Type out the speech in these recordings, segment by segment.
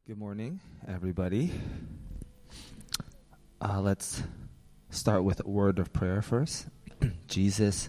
Good morning, everybody. Let's start with a word of prayer first. Jesus,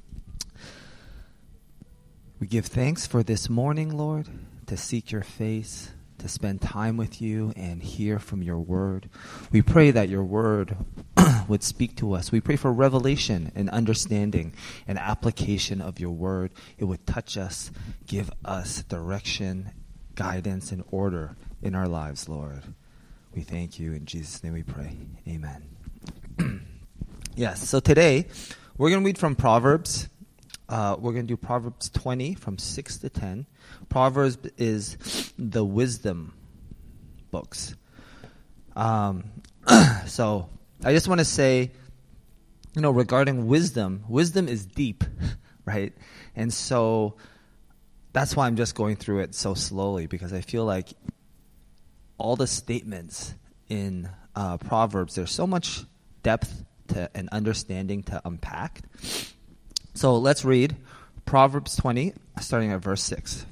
we give thanks for this morning, Lord, to seek your face, to spend time with you and hear from your word. We pray that your word would speak to us. We pray for revelation and understanding and application of your word. It would touch us, give us direction, guidance, and order in our lives, Lord. We thank you. In Jesus' name we pray. Amen. Yes, so today we're going to read from Proverbs. We're going to do Proverbs 20 from 6 to 10. Proverbs is the wisdom books. So I just want to say, regarding wisdom is deep, right? And so that's why I'm just going through it so slowly, because I feel like all the statements in Proverbs, there's so much depth and understanding to unpack. So let's read Proverbs 20, starting at verse 6.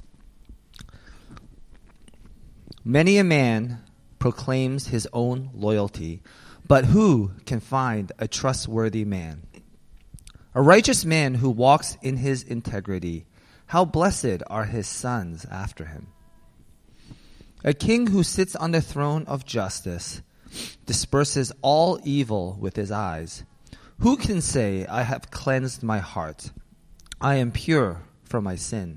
Many a man proclaims his own loyalty, but who can find a trustworthy man? A righteous man who walks in his integrity, how blessed are his sons after him. A king who sits on the throne of justice disperses all evil with his eyes. Who can say, I have cleansed my heart? I am pure from my sin.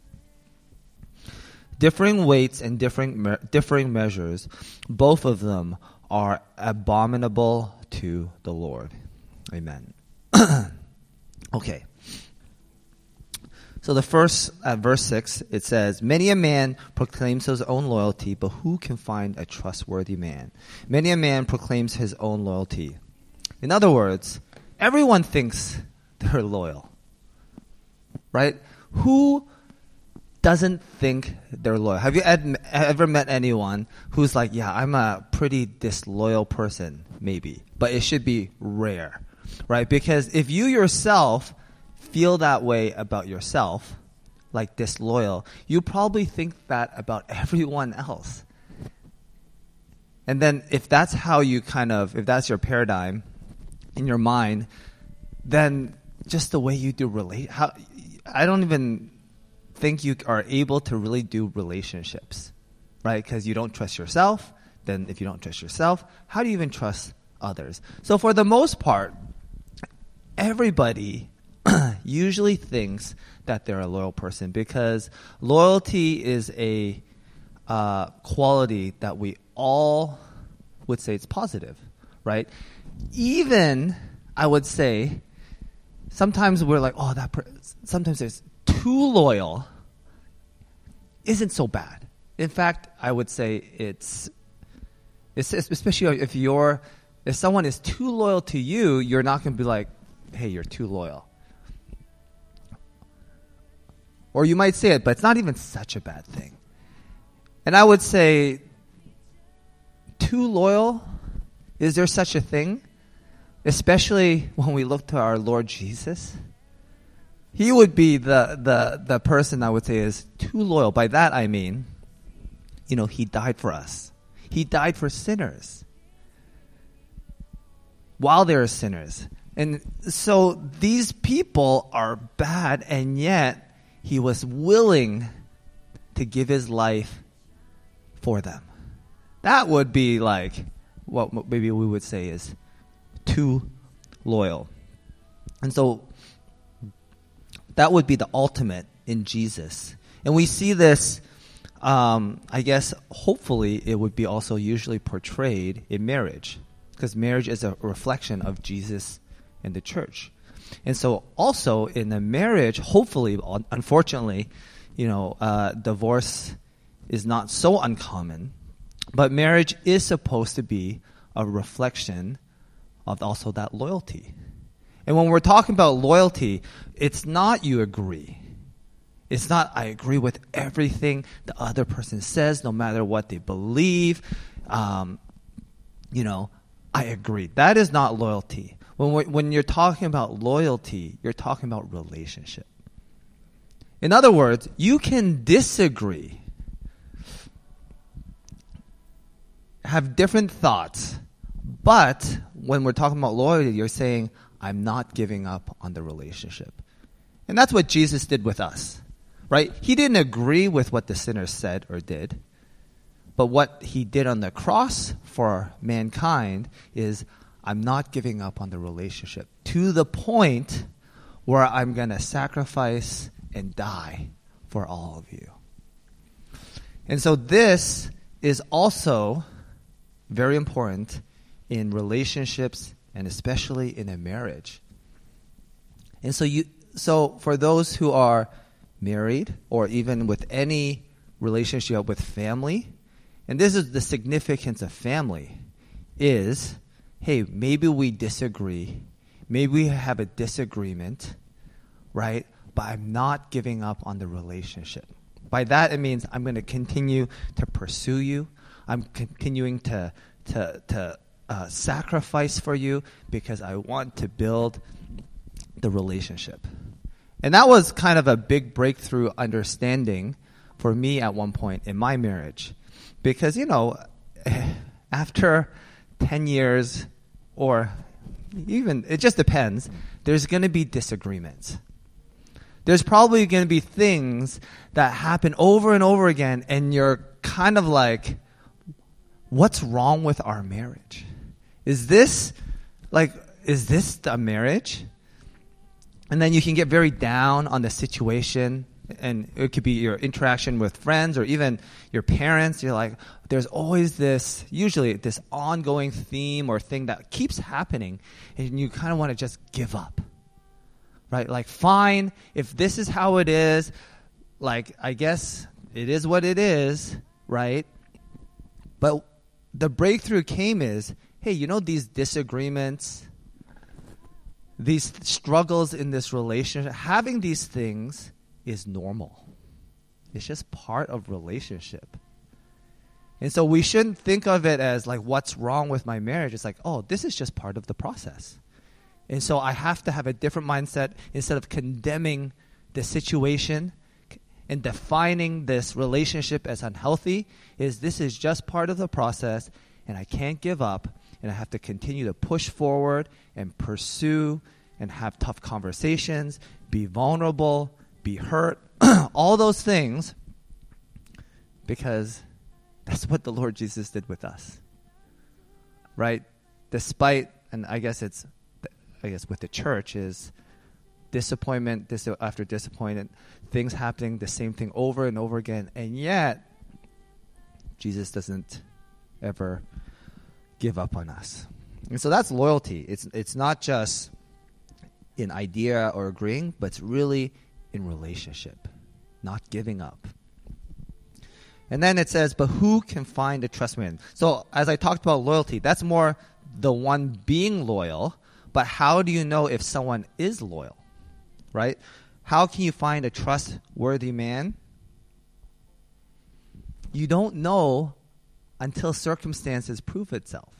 Differing weights and differing measures, both of them are abominable to the Lord. Amen. Okay. So the first, at verse 6, it says, Many a man proclaims his own loyalty, but who can find a trustworthy man? Many a man proclaims his own loyalty. In other words, everyone thinks they're loyal, right? Who doesn't think they're loyal? Have you ever met anyone who's like, yeah, I'm a pretty disloyal person, maybe, but it should be rare, right? Because if you yourself feel that way about yourself, like disloyal, you probably think that about everyone else. And then if that's how you if that's your paradigm in your mind, then just the way you do I don't even think you are able to really do relationships, right? Because you don't trust yourself. Then if you don't trust yourself, how do you even trust others? So for the most part, everybody usually thinks that they're a loyal person, because loyalty is a quality that we all would say it's positive, right? Even, I would say, sometimes we're like, oh, sometimes there's too loyal isn't so bad. In fact, I would say it's especially if someone is too loyal to you, you're not going to be like, hey, you're too loyal. Or you might say it, but it's not even such a bad thing. And I would say, too loyal, is there such a thing? Especially when we look to our Lord Jesus. He would be the person I would say is too loyal. By that I mean, he died for us. He died for sinners while they are sinners. And so these people are bad, and yet he was willing to give his life for them. That would be like what maybe we would say is too loyal. And so that would be the ultimate in Jesus. And we see this, I guess, hopefully it would be also usually portrayed in marriage, because marriage is a reflection of Jesus and the church. And so also in a marriage, hopefully, unfortunately, divorce is not so uncommon, but marriage is supposed to be a reflection of also that loyalty. And when we're talking about loyalty, it's not you agree. It's not I agree with everything the other person says, no matter what they believe. I agree. That is not loyalty. When you're talking about loyalty, you're talking about relationship. In other words, you can disagree, have different thoughts. But when we're talking about loyalty, you're saying, I'm not giving up on the relationship. And that's what Jesus did with us, right? He didn't agree with what the sinners said or did. But what he did on the cross for mankind is, I'm not giving up on the relationship to the point where I'm going to sacrifice and die for all of you. And so this is also very important in relationships and especially in a marriage. And so for those who are married or even with any relationship with family, and this is the significance of family, is, hey, maybe we disagree, maybe we have a disagreement, right? But I'm not giving up on the relationship. By that, it means I'm going to continue to pursue you. I'm continuing to sacrifice for you because I want to build the relationship. And that was kind of a big breakthrough understanding for me at one point in my marriage. Because, after 10 years, or even, it just depends, there's going to be disagreements. There's probably going to be things that happen over and over again, and you're kind of like, what's wrong with our marriage? Is this the marriage? And then you can get very down on the situation, and it could be your interaction with friends or even your parents. You're like, there's always usually this ongoing theme or thing that keeps happening, and you kind of want to just give up. Right? Like, fine, if this is how it is, like, I guess it is what it is, right? But the breakthrough came is, hey, these disagreements, these struggles in this relationship, having these things is normal. It's just part of relationship. And so we shouldn't think of it as like, what's wrong with my marriage? It's like, oh, this is just part of the process. And so I have to have a different mindset. Instead of condemning the situation and defining this relationship as unhealthy, this is just part of the process, and I can't give up, and I have to continue to push forward and pursue and have tough conversations, be vulnerable, be hurt, all those things, because that's what the Lord Jesus did with us, right? Despite, and I guess with the church is disappointment after disappointment, things happening, the same thing over and over again, and yet Jesus doesn't ever give up on us. And so that's loyalty. It's not just in idea or agreeing, but it's really in relationship, not giving up. And then it says, but who can find a trustworthy? So as I talked about loyalty, that's more the one being loyal. But how do you know if someone is loyal, right? How can you find a trustworthy man? You don't know until circumstances prove itself.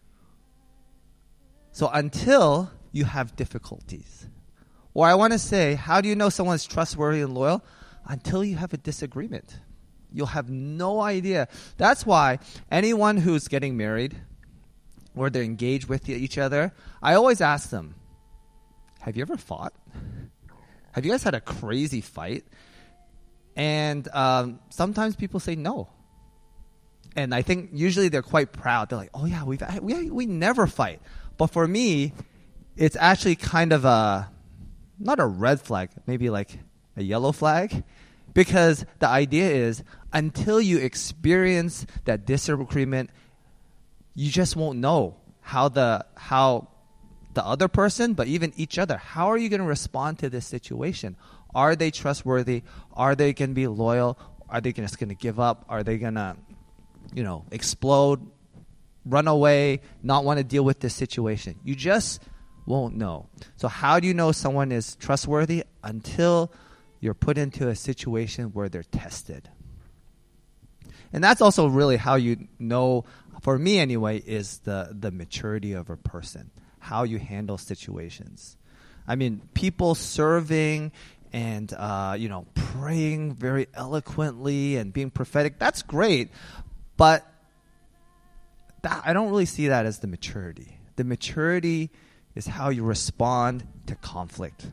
So until you have difficulties. Or I want to say, how do you know someone's trustworthy and loyal? Until you have a disagreement. You'll have no idea. That's why anyone who's getting married or they're engaged with each other, I always ask them, have you ever fought? Have you guys had a crazy fight? And sometimes people say no. And I think usually they're quite proud. They're like, oh yeah, we never fight. But for me, it's actually kind of not a red flag, maybe like a yellow flag. Because the idea is, until you experience that disagreement, you just won't know how the other person, but even each other, how are you going to respond to this situation? Are they trustworthy? Are they going to be loyal? Are they just going to give up? Are they going to, explode, run away, not want to deal with this situation? You just won't know. So how do you know someone is trustworthy? Until you're put into a situation where they're tested. And that's also really how you know, for me anyway, is the maturity of a person, how you handle situations. I mean, people serving and, praying very eloquently and being prophetic, that's great. But I don't really see that as the maturity. The maturity is how you respond to conflict.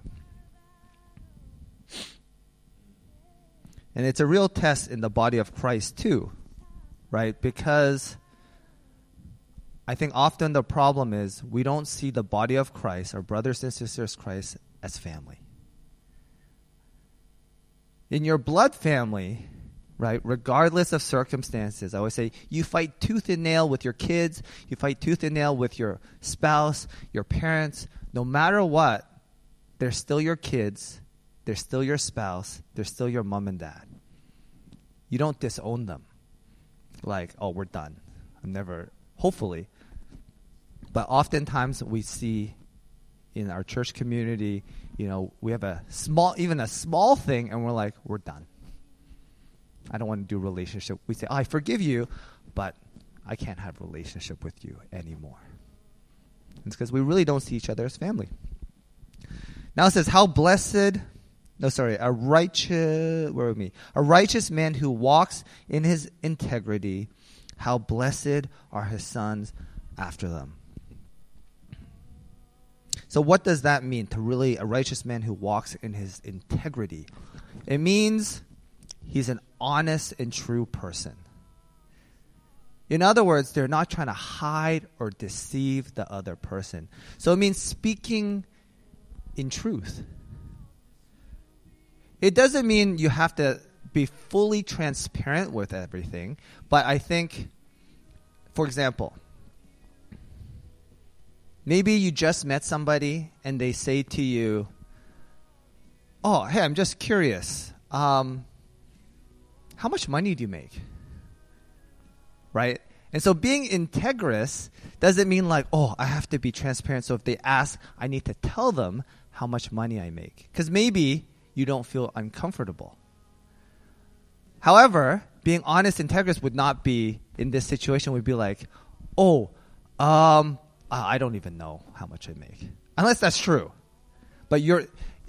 And it's a real test in the body of Christ too, right? Because I think often the problem is we don't see the body of Christ, our brothers and sisters Christ, as family. In your blood family, right, regardless of circumstances, I always say you fight tooth and nail with your kids, you fight tooth and nail with your spouse, your parents. No matter what, they're still your kids, they're still your spouse, they're still your mom and dad. You don't disown them. Like, oh, we're done. Hopefully. But oftentimes we see in our church community, we have even a small thing, and we're like, we're done. I don't want to do relationship. We say, I forgive you, but I can't have a relationship with you anymore. It's because we really don't see each other as family. Now it says, a righteous man who walks in his integrity, how blessed are his sons after them. So what does that mean, to really a righteous man who walks in his integrity? It means he's an honest and true person. In other words, they're not trying to hide or deceive the other person. So it means speaking in truth. It doesn't mean you have to be fully transparent with everything, but I think, for example, maybe you just met somebody and they say to you, oh, hey, I'm just curious. How much money do you make? Right? And so being integrous doesn't mean like, oh, I have to be transparent. So if they ask, I need to tell them how much money I make. Because maybe you don't feel uncomfortable. However, being honest, integrous would not be, in this situation, would be like, oh, I don't even know how much I make. Unless that's true. But you're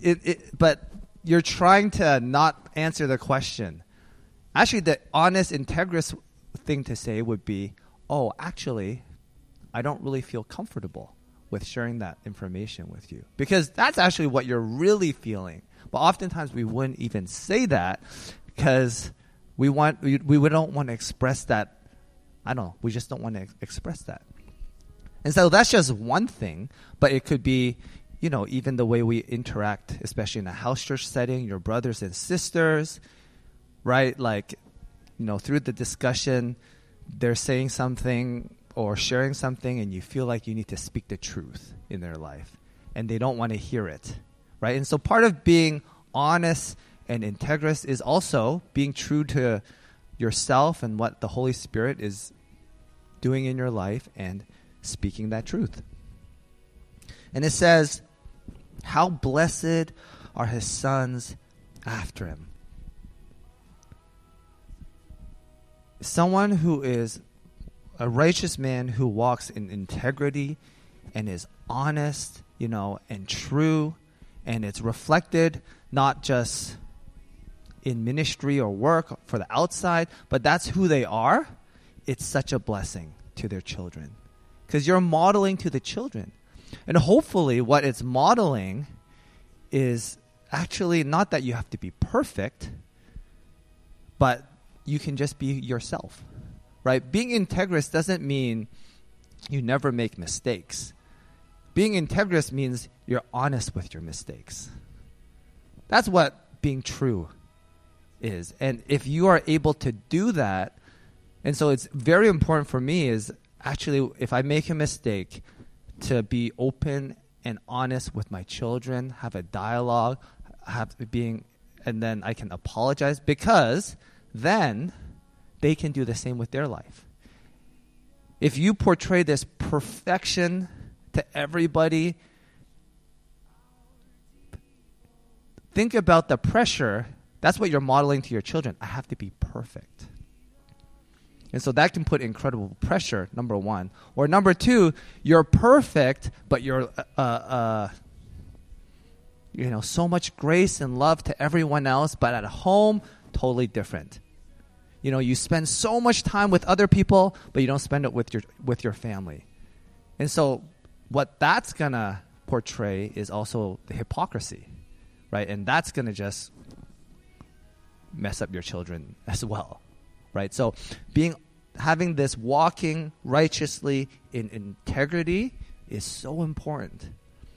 trying to not answer the question. Actually, the honest, integrous thing to say would be, oh, actually, I don't really feel comfortable with sharing that information with you. Because that's actually what you're really feeling. But oftentimes we wouldn't even say that because we don't want to express that. I don't know. We just don't want to express that. And so that's just one thing, but it could be, even the way we interact, especially in a house church setting, your brothers and sisters, right? Like, through the discussion, they're saying something or sharing something, and you feel like you need to speak the truth in their life, and they don't want to hear it, right? And so part of being honest and integrous is also being true to yourself and what the Holy Spirit is doing in your life and speaking that truth. And it says, how blessed are his sons after him. Someone who is a righteous man who walks in integrity and is honest, and true, and it's reflected not just in ministry or work for the outside, but that's who they are. It's such a blessing to their children because you're modeling to the children. And hopefully what it's modeling is actually not that you have to be perfect, but you can just be yourself, right? Being integrous doesn't mean you never make mistakes. Being integrous means you're honest with your mistakes. That's what being true is. And if you are able to do that, and so it's very important for me is actually if I make a mistake, to be open and honest with my children, have a dialogue, and then I can apologize because then they can do the same with their life. If you portray this perfection to everybody, think about the pressure. That's what you're modeling to your children. I have to be perfect. And so that can put incredible pressure, number one. Or number two, you're perfect, but you're so much grace and love to everyone else, but at home, totally different. You spend so much time with other people, but you don't spend it with your family. And so what that's going to portray is also the hypocrisy, right? And that's going to just mess up your children as well, right? So having this walking righteously in integrity is so important.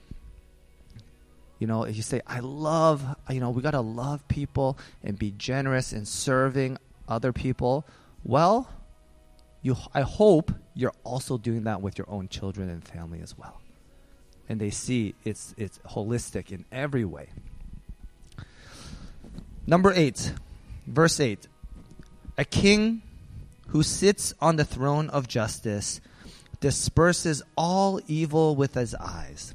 If you say, we got to love people and be generous in serving other people, well, I hope you're also doing that with your own children and family as well. And they see it's holistic in every way. Number 8, verse 8. A king who sits on the throne of justice disperses all evil with his eyes.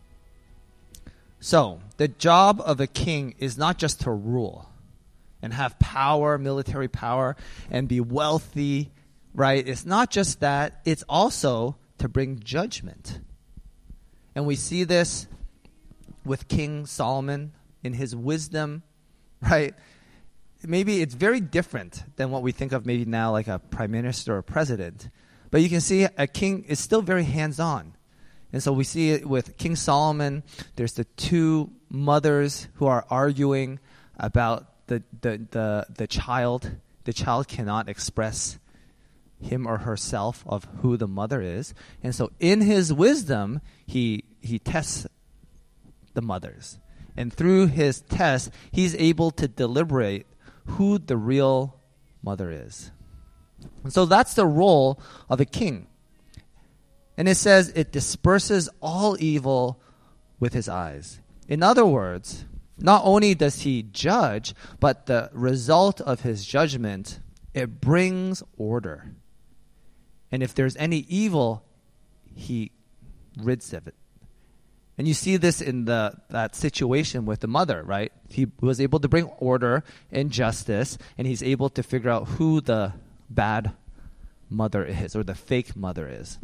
So, the job of a king is not just to rule and have power, military power, and be wealthy, right? It's not just that. It's also to bring judgment. And we see this with King Solomon in his wisdom, right? Maybe it's very different than what we think of maybe now like a prime minister or president. But you can see a king is still very hands-on. And so we see it with King Solomon. There's the two mothers who are arguing about the child. The child cannot express him or herself of who the mother is. And so in his wisdom, he tests the mothers. And through his test, he's able to deliberate who the real mother is. And so that's the role of a king. And it says it disperses all evil with his eyes. In other words, not only does he judge, but the result of his judgment, it brings order. And if there's any evil, he rids of it. And you see this in that situation with the mother, right? He was able to bring order and justice, and he's able to figure out who the bad mother is or the fake mother is.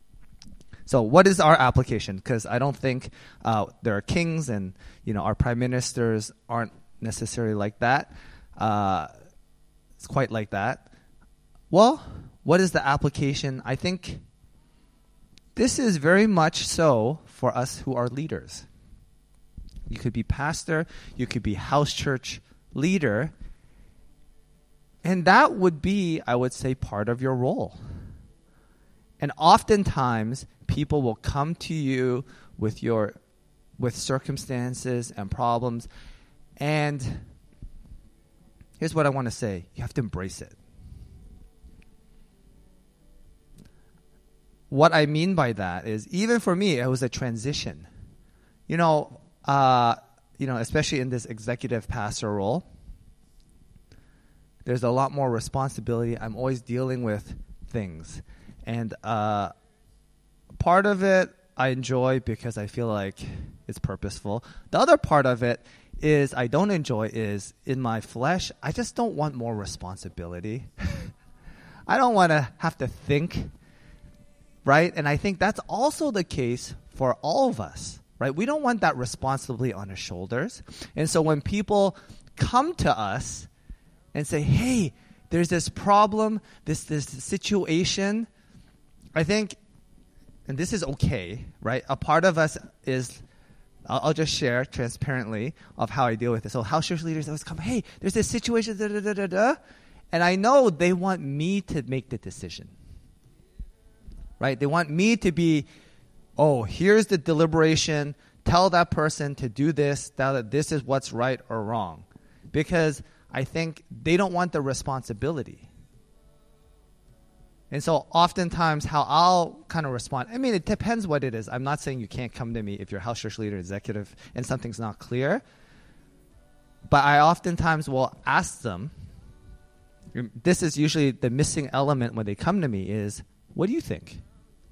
So what is our application? Because I don't think there are kings and our prime ministers aren't necessarily like that. It's quite like that. Well, what is the application? I think this is very much so for us who are leaders. You could be pastor, you could be house church leader, and that would be, I would say, part of your role. And oftentimes, people will come to you with circumstances and problems, and here's what I want to say. You have to embrace it. What I mean by that is, even for me, it was a transition. Especially in this executive pastor role, there's a lot more responsibility. I'm always dealing with things. And part of it I enjoy because I feel like it's purposeful. The other part of it is I don't enjoy is in my flesh, I just don't want more responsibility. I don't want to have to think, right? And I think that's also the case for all of us, right? We don't want that responsibility on our shoulders. And so when people come to us and say, hey, there's this problem, this situation, I think, and this is okay, right? A part of us is, I'll just share transparently of how I deal with it. So house church leaders always come, hey, there's this situation, and I know they want me to make the decision, right? They want me to be, here's the deliberation, tell that person to do this, that this is what's right or wrong. Because I think they don't want the responsibility. And so oftentimes how I'll kind of respond, it depends what it is. I'm not saying you can't come to me if you're a house church leader, executive, and something's not clear. But I oftentimes will ask them, this is usually the missing element when they come to me is, what do you think?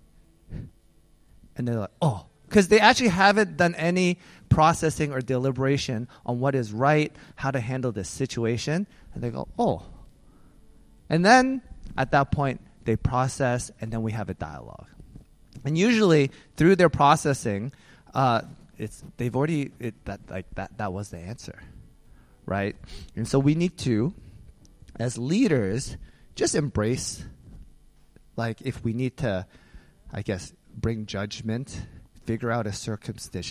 And they're like, because they actually haven't done any processing or deliberation on what is right, how to handle this situation. And they go, And then at that point, they process, and then we have a dialogue. And usually, through their processing, that was the answer, right? And so we need to as leaders, just embrace, like, if we need to, I guess, bring judgment, figure out a circumstances.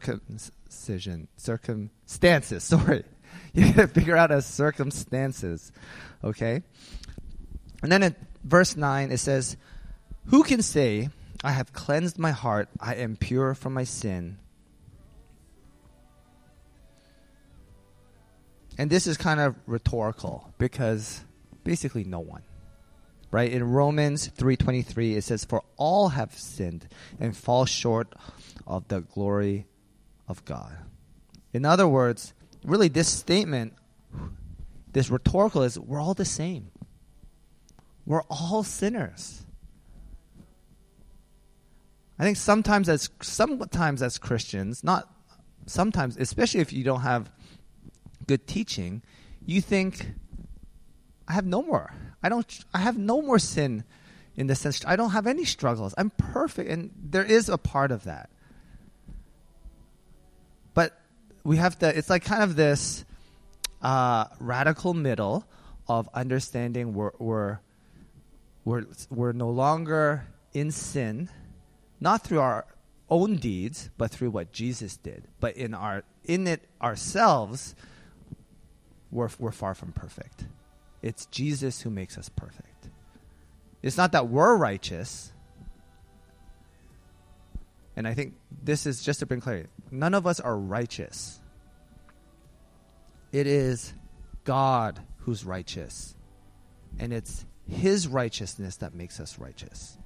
Sorry. You gotta figure out a circumstances. Okay? And then in verse 9, it says, who can say, I have cleansed my heart, I am pure from my sin? And this is kind of rhetorical because basically no one. Right? In Romans 3:23, it says, for all have sinned and fall short of the glory of God. In other words, really this statement, this rhetorical is, we're all the same. We're all sinners. I think sometimes as Christians, not sometimes, especially if you don't have good teaching, you think, I have no more sin in the sense, I don't have any struggles. I'm perfect. And there is a part of that. But we have to, it's like kind of this radical middle of understanding we're no longer in sin, not through our own deeds, but through what Jesus did. But in it ourselves, we're far from perfect. It's Jesus who makes us perfect. It's not that we're righteous. And I think this is just to bring clarity. None of us are righteous. It is God who's righteous. And it's His righteousness that makes us righteous.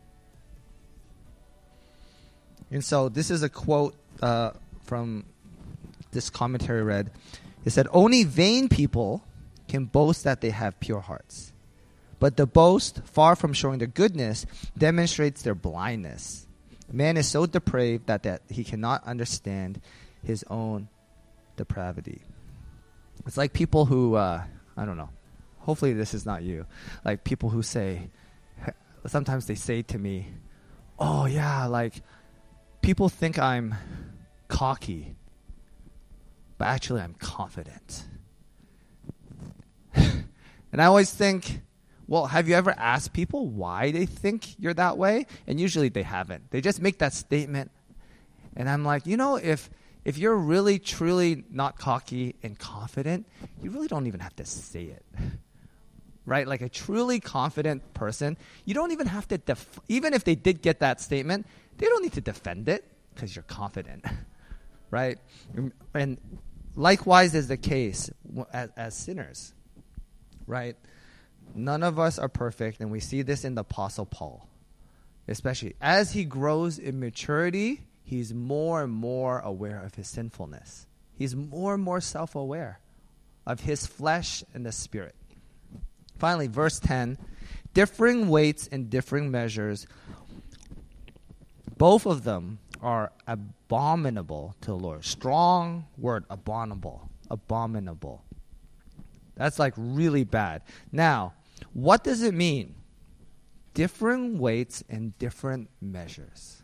And so this is a quote from this commentary I read. It said, only vain people can boast that they have pure hearts. But the boast, far from showing their goodness, demonstrates their blindness. Man is so depraved that he cannot understand his own depravity. It's like people who, I don't know, hopefully this is not you, like people who say, sometimes they say to me, oh yeah, like people think I'm cocky, but actually I'm confident. And I always think, well, have you ever asked people why they think you're that way? And usually they haven't. They just make that statement. And I'm like, if you're really, truly not cocky and confident, you really don't even have to say it. Right? Like a truly confident person, you don't even have to, even if they did get that statement, they don't need to defend it because you're confident. Right? And likewise is the case as sinners. Right? None of us are perfect, and we see this in the Apostle Paul. Especially as he grows in maturity, he's more and more aware of his sinfulness. He's more and more self-aware of his flesh and the spirit. Finally, verse 10, differing weights and differing measures, both of them are abominable to the Lord. Strong word, abominable. Abominable. That's like really bad. Now, what does it mean? Differing weights and different measures.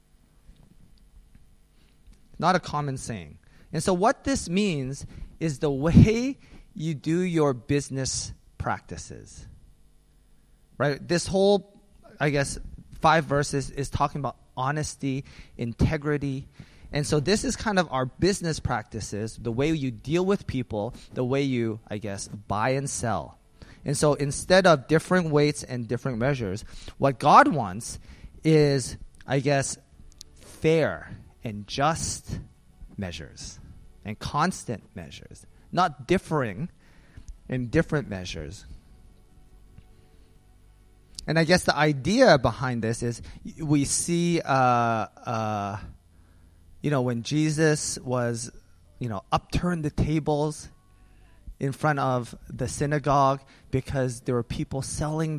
Not a common saying. And so what this means is the way you do your business practices. Right? This whole, 5 verses is talking about honesty, integrity. And so this is kind of our business practices, the way you deal with people, the way you, buy and sell. And so instead of different weights and different measures, what God wants is, fair and just measures and constant measures, not differing in different measures. And I guess the idea behind this is we see, when Jesus was, upturned the tables in front of the synagogue because there were people selling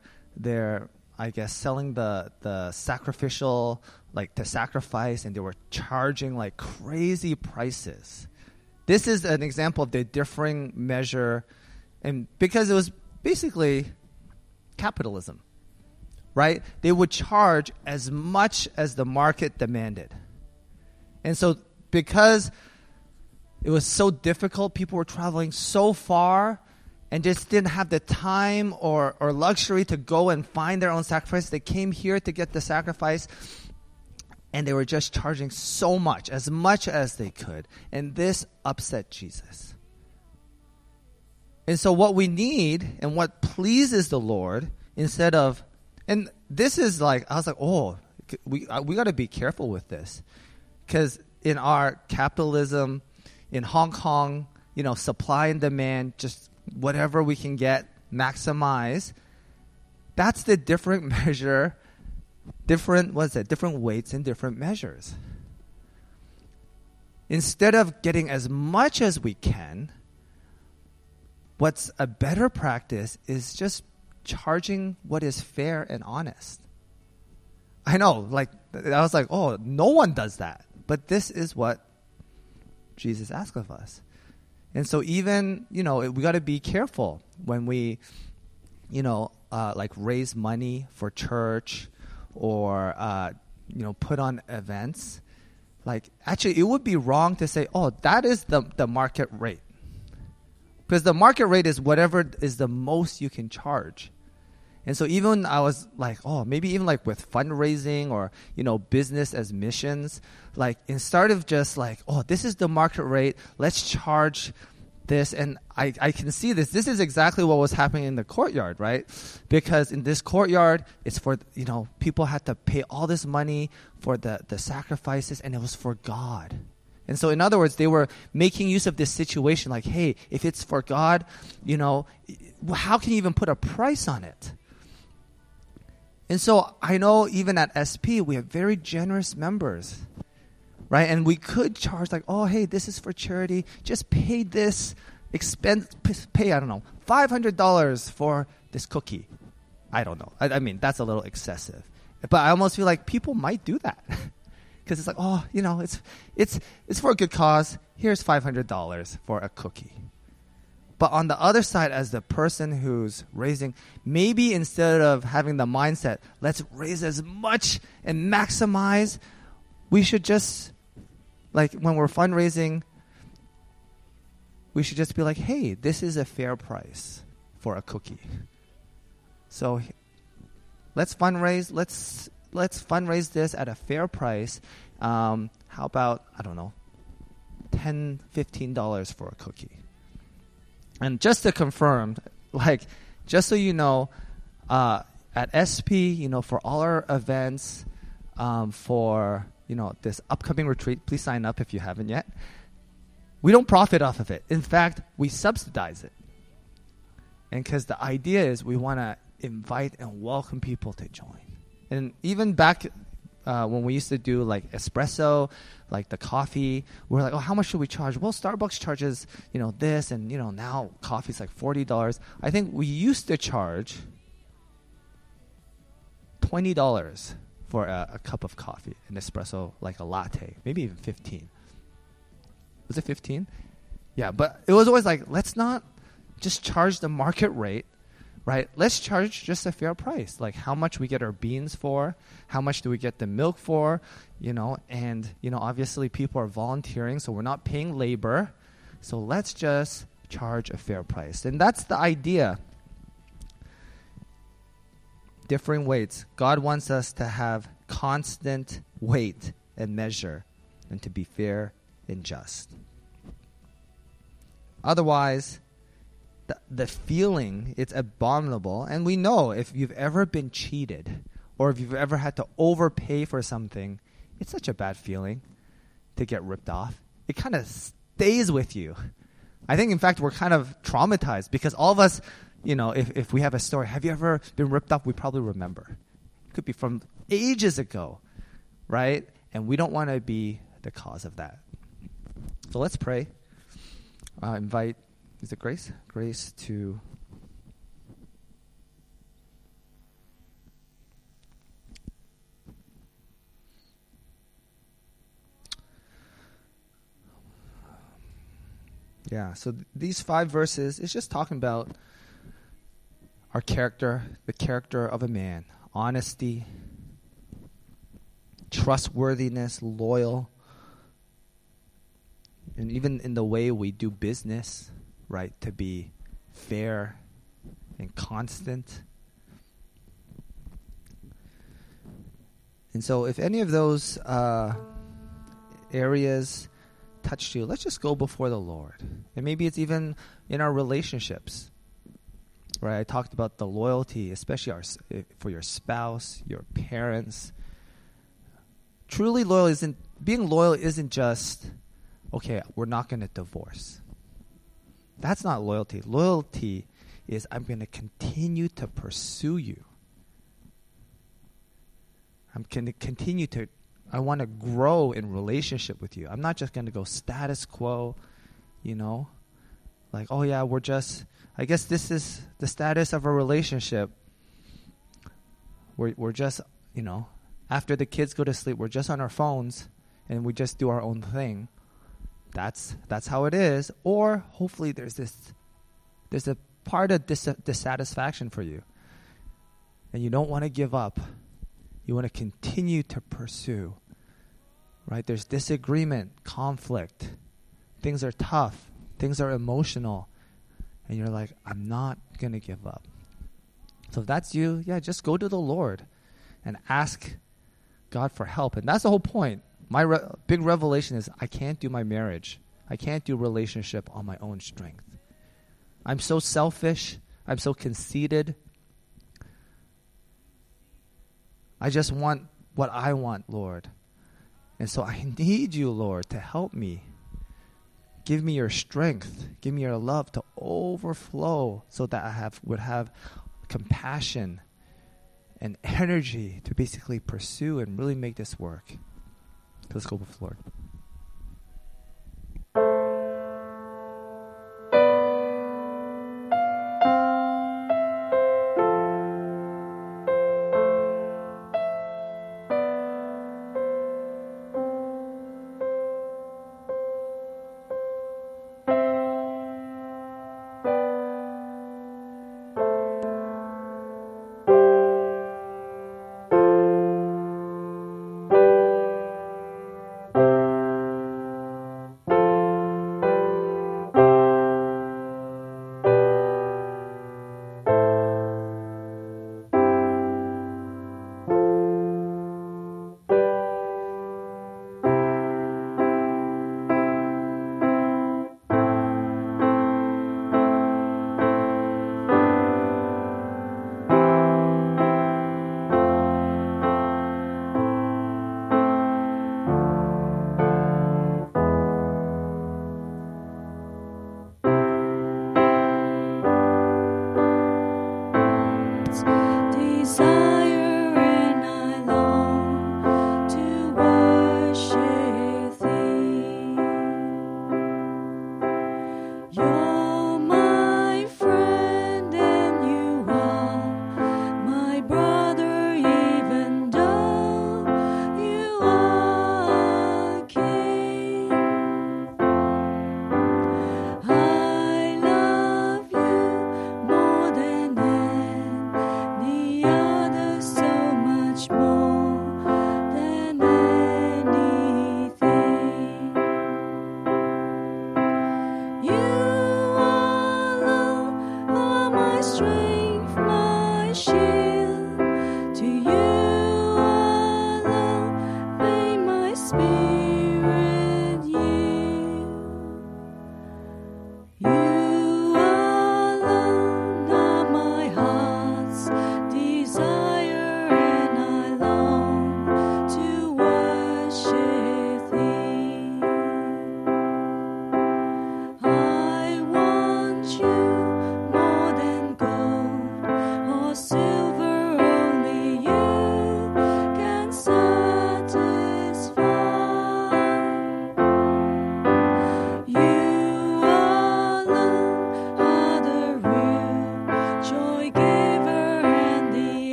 selling the sacrificial, the sacrifice, and they were charging crazy prices. This is an example of the differing measure, and because it was basically capitalism, right? They would charge as much as the market demanded. And so because it was so difficult, people were traveling so far, and just didn't have the time or luxury to go and find their own sacrifice. They came here to get the sacrifice, and they were just charging so much as they could. And this upset Jesus. And so what we need and what pleases the Lord, instead of, and this is like, I was like, oh, we got to be careful with this. Because in our capitalism, in Hong Kong, supply and demand, just whatever we can get, maximize. That's the different measure, different weights and different measures. Instead of getting as much as we can, what's a better practice is just charging what is fair and honest. I know, I was like, oh, no one does that. But this is what Jesus asks of us. And so even, we got to be careful when we, raise money for church or, put on events. Actually, it would be wrong to say, oh, that is the market rate. Because the market rate is whatever is the most you can charge. And so even I was like, oh, maybe even with fundraising or, business as missions, instead of just oh, this is the market rate, let's charge this. And I can see this. This is exactly what was happening in the courtyard, right? Because in this courtyard, it's for, people had to pay all this money for the sacrifices, and it was for God. And so, in other words, they were making use of this situation hey, if it's for God, how can you even put a price on it? And so I know even at SP, we have very generous members, right? And we could charge oh, hey, this is for charity. Just pay this pay, I don't know, $500 for this cookie. I don't know. I mean, that's a little excessive. But I almost feel like people might do that. Because it's oh, it's for a good cause. Here's $500 for a cookie. But on the other side, as the person who's raising, maybe instead of having the mindset, let's raise as much and maximize, we should just, when we're fundraising, we should just be hey, this is a fair price for a cookie. So let's fundraise. Let's fundraise this at a fair price. How about, I don't know, $10, $15 for a cookie? And just to confirm, just so you know, at SP, for all our events, for, this upcoming retreat, please sign up if you haven't yet. We don't profit off of it. In fact, we subsidize it. And because the idea is we want to invite and welcome people to join. And even back when we used to do espresso, the coffee, we're oh, how much should we charge? Well, Starbucks charges, this, and, now coffee's $40. I think we used to charge $20 for a cup of coffee, an espresso, a latte, maybe even 15. Was it 15? Yeah, but it was always let's not just charge the market rate. Right? Let's charge just a fair price. How much we get our beans for, how much do we get the milk for, and, obviously people are volunteering, so we're not paying labor. So let's just charge a fair price. And that's the idea. Differing weights. God wants us to have constant weight and measure and to be fair and just. Otherwise, the feeling, it's abominable. And we know if you've ever been cheated or if you've ever had to overpay for something, it's such a bad feeling to get ripped off. It kind of stays with you. I think, in fact, we're kind of traumatized because all of us, if we have a story, have you ever been ripped off? We probably remember. It could be from ages ago, right? And we don't want to be the cause of that. So let's pray. Invite, is it Grace? Grace to... Yeah, so these 5 verses, it's just talking about our character, the character of a man, honesty, trustworthiness, loyal, and even in the way we do business, right, to be fair and constant. And so if any of those areas touched you, let's just go before the Lord. And maybe it's even in our relationships. Right? I talked about the loyalty, especially for your spouse, your parents. Truly loyal being loyal isn't just, okay, we're not going to divorce. That's not loyalty. Loyalty is I'm going to continue to pursue you. I'm going to continue I want to grow in relationship with you. I'm not just going to go status quo, like, oh yeah, I guess this is the status of a relationship. We're just, after the kids go to sleep, we're just on our phones and we just do our own thing. That's how it is. Or hopefully there's a part of dissatisfaction for you. And you don't want to give up. You want to continue to pursue. Right? There's disagreement, conflict. Things are tough. Things are emotional. And you're like, I'm not going to give up. So if that's you, just go to the Lord and ask God for help. And that's the whole point. My big revelation is I can't do my marriage. I can't do relationship on my own strength. I'm so selfish. I'm so conceited. I just want what I want, Lord. And so I need you, Lord, to help me. Give me your strength. Give me your love to overflow so that I would have compassion and energy to basically pursue and really make this work. Let's go before Lord.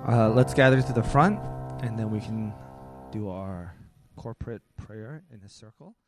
Let's gather to the front, and then we can do our corporate prayer in a circle.